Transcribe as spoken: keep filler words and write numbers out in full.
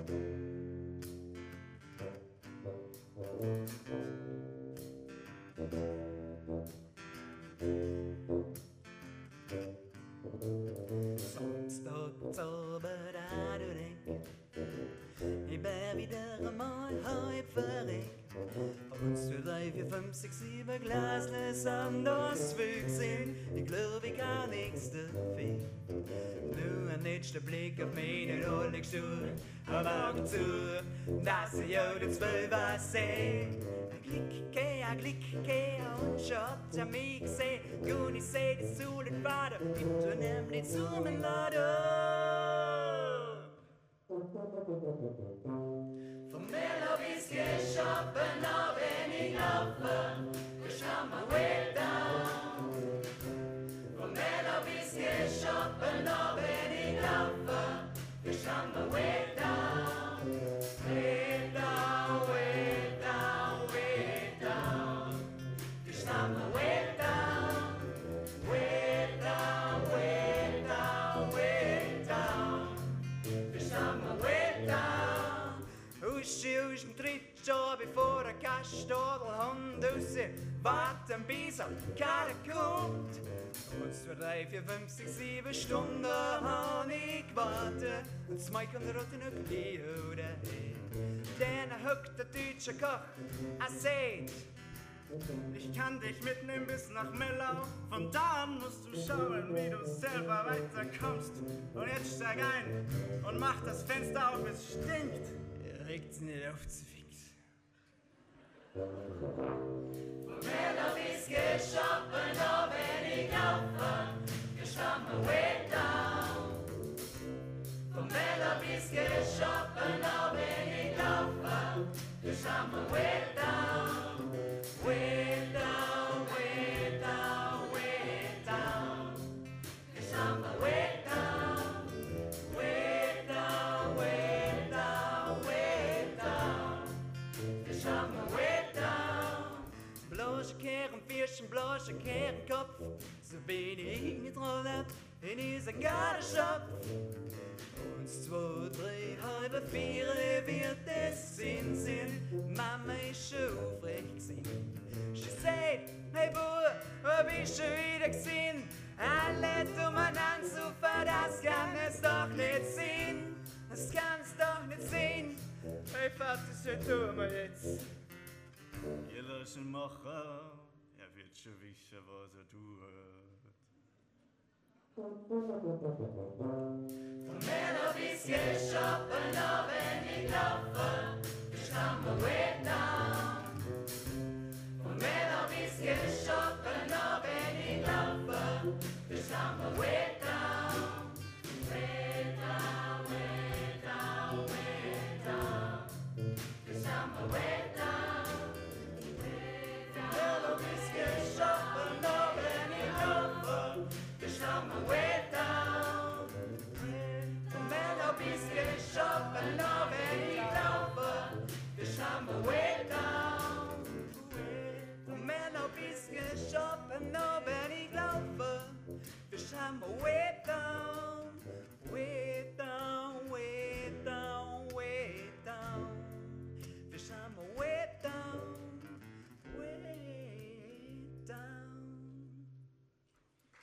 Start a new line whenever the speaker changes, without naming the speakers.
Sonntag Abend an der Ecke, ich bin wieder einmal halb verreckt. Und zu drei, vier, fünf, sechs, sieben Glasles an das Weg sind, ich glaub, ich kann nichts dafür. Nur ein letzter Blick auf meine rolle Schuhe, am Augen zu, dass ich auch die Zwölfer seh. Ein Klick, geh, ein Klick, geh, und schaut an mich gesehen. Und ich seh die Sohlen weiter, bitte nimm die Zoomen weiter. Vom Miller bis geschoppen, auch wenn ich laufe, ich hab my way down. Vom Miller bis geschoppen, auch wenn ich laufe, ich hab my way down. Way down, way down, way down. Ich hab my way down. Way down, way down, way down. Ich hab my way down. Uschi, uschi, im dritten Jahr, bevor der Kastadelhund raus warten, bis er keiner kommt. Und zwei, drei, vier, fünf, sechs, sieben Stunden hab ich gewartet. Und zwei kommt der rote noch hier oder her. Dann hockt der deutsche Koch, er sagt:
Ich kann dich mitnehmen bis nach Millau. Von da an musst du schauen, wie du selber weiterkommst. Und jetzt steig ein und mach das Fenster auf, es stinkt.
Er regt's nicht auf zu fix.
Vom Miller bis geschoppen, auch wenn ich laufe, ich hab my way down. Vom Miller bis geschoppen, auch wenn ich laufe, ich hab my way down. Way down, way down, way down. Ich hab my way down. Way down, way down, way down. Ich hab my way down.
Bloße Kehren, Fischen, bloße Kehren, Kopf. So bin ich nicht dran in dieser Gartenschopf. Und zwei, drei, halbe vier wird es Sinn, Sinn. Mama ist schon aufrecht gewesen. Sie sagt: Hey Bub, hab ich schon wieder gesehen? Alle umeinander so ver, das kann es doch nicht sein. Das kann's doch nicht sein.
Hey Vater, so tun wir jetzt. Ihr löschen Macher, er wird schon wissen, was er tut.
Vom Miller bis geschoppen, auch wenn ich laufe, ich hab my way down. Vom Miller bis geschoppen, auch wenn ich laufe, ich hab my way down. Way down, way down, way down. Ich hab my way down. Vom Miller bis geschoppen, auch wenn ich laufe, ich hab my way down. Vom Miller bis geschoppen, auch wenn ich laufe, ich hab my way down.
Vom Männer bis geschoppen, nur wenn ich laufe, ich hab my way